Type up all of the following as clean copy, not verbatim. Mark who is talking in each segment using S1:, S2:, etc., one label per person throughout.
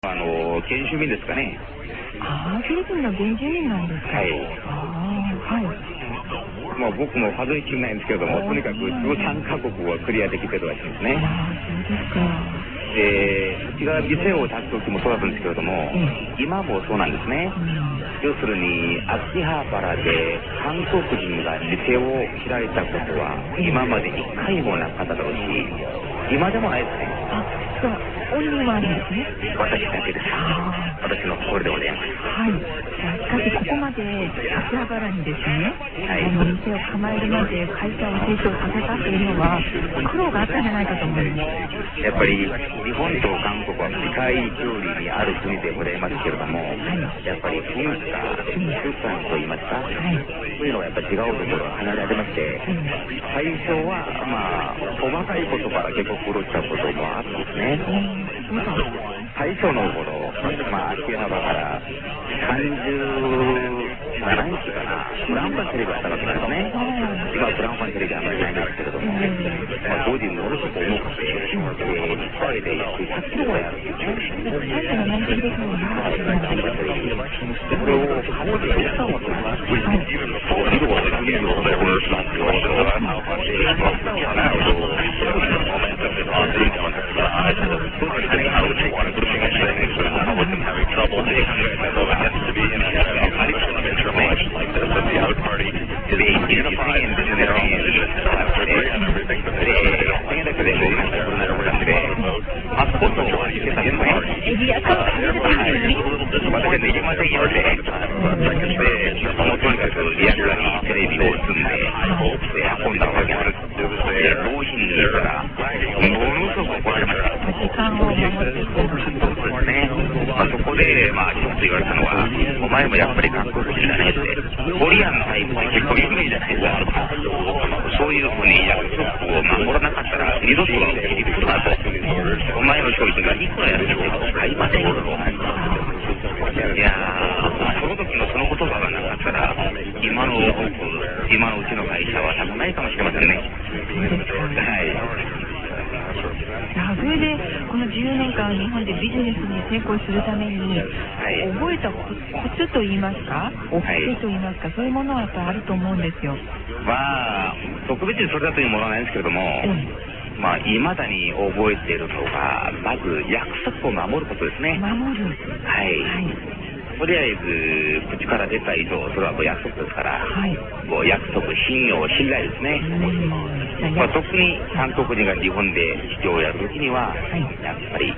S1: 原住民ですかね。
S2: フィリピンの原住民なんですか。
S1: はい。
S2: はい。
S1: まあ僕も数えきれないんですけれども、とにかく13カ国をクリアできてるらしいんですね。
S2: そうですか。
S1: うちが店を立つ時もそうだったんですけれども、今もそうなんですね。要するに秋葉原で韓国人が店を開いたことは今まで一回もなかっただろうし、今でもないですね。
S2: オンリーワンですね。
S1: 私だけです。私の誇りでございます。
S2: はい。しかしここまで秋葉原にですね、店を構えるまで会社を成長させたというのは苦労があったんじゃないかと思います。
S1: やっぱり日本と韓国は世界距離にある国でございますけれども、やっぱり文化、習慣といいますか、そういうのはやっぱり違うところがかなりありまして、最初は細かいことから結構苦労したこともあるんですね。最初の頃、秋葉原から37インチかな、フランカンテレビがあったわけですね。今はフランカンテレビあんまりないんですけれども、当時ものすごく重くて、機械で100キロぐらいあるんですね。これを顔でやったもと思います。そこで一つ言われたのは、お前もやっぱり韓国人だねって、コリアンのタイプって結構有名じゃないですか。そういうふうに約束を守らなかったら二度とは起きるなと。お前の商品がいくらやっても買いませんよと。いやー、その時のその言葉がなかったら、今のうちの会社は多分ないかもしれませんね。はい。
S2: それでこの10年間日本でビジネスに成功するために覚えたコツといいますか、掟といいますか、そういうものはやっぱりあると思うんですよ。
S1: 特別にそれだというものはないんですけれども、いまだに覚えているのが、まず約束を守ることですね。
S2: 守る。
S1: はい。とりあえず口から出た以上、それはもう約束ですから、もう約束、信用、信頼ですね。特に韓国人が日本で市場をやるときには、やっぱり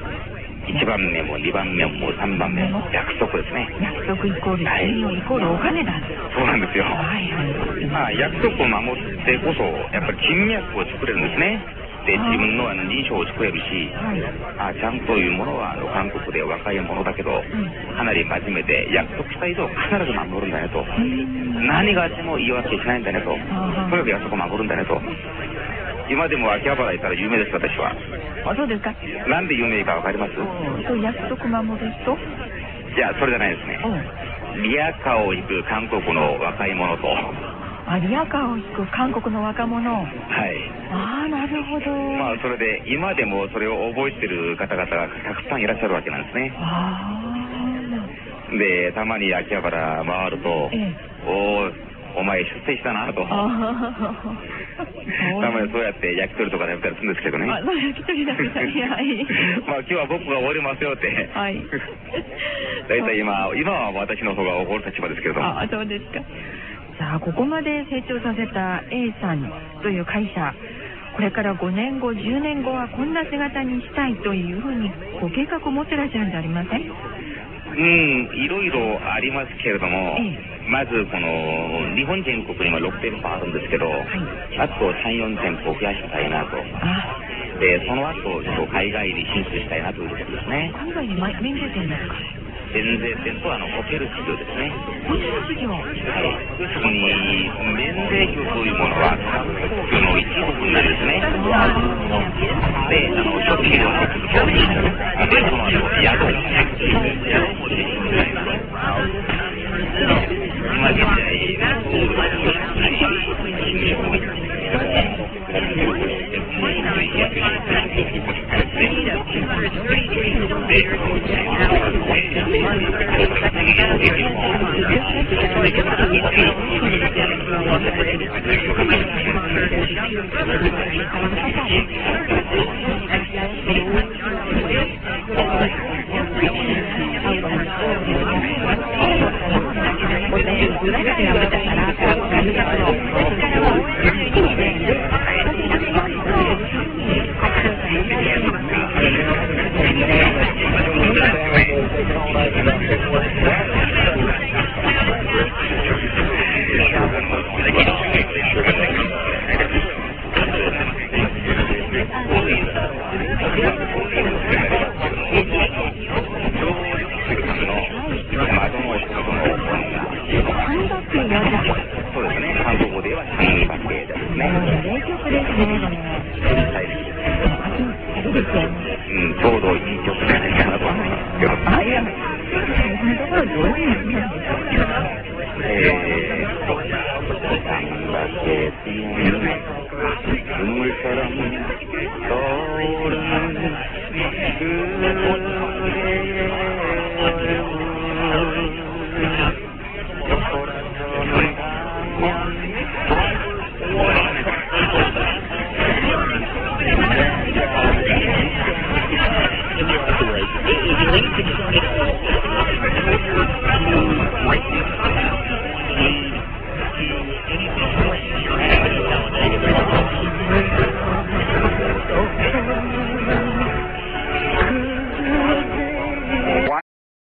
S1: 1番目も2番目も3番目も約束ですね。
S2: 約束イコール信用イコールお金だ。
S1: そうなんですよ。約束を守ってこそやっぱり人脈を作れるんですね。で自分の認証を作れるし、ちゃんというものは韓国で若いものだけど、かなり真面目で約束した以上必ず守るんだねと、何があっても言い訳しないんだねと、とにかく約束を守るんだねと。今でも秋葉原行ったら有名です、私は。
S2: そうですか。
S1: なんで有名かわかります？
S2: 約束守る人？
S1: いや、それじゃないですね。リヤカーを行く韓国の若い者と。
S2: リヤカーを引く韓国の若者。
S1: はい。
S2: なるほど。
S1: それで今でもそれを覚えてる方々がたくさんいらっしゃるわけなんですね。でたまに秋葉原回ると、お前出世したなと。たまにそうやって焼き鳥とか食べたりするんですけどね。
S2: 焼き鳥食べたり。
S1: 今日は僕がおごりますよって。だいたい今は私の方がおごる立場ですけれども。
S2: そうですか。さあここまで成長させた A さんという会社、これから5年後10年後はこんな姿にしたいというふうにご計画を持ってらっしゃるんじゃありません？
S1: いろいろありますけれども、まずこの日本全国には6店舗あるんですけど、あと 3,4 店舗増やしたいなと。でその後海外に進出したいなということですね。
S2: 海外に免税店ですか？
S1: 免税店とホテル市場ですね。
S2: ホテル市場。
S1: 要するに免税業というものは観光業の一部分なんですね。で食費を入ってくる商品でその宿も出てくる。今現在 눈물처럼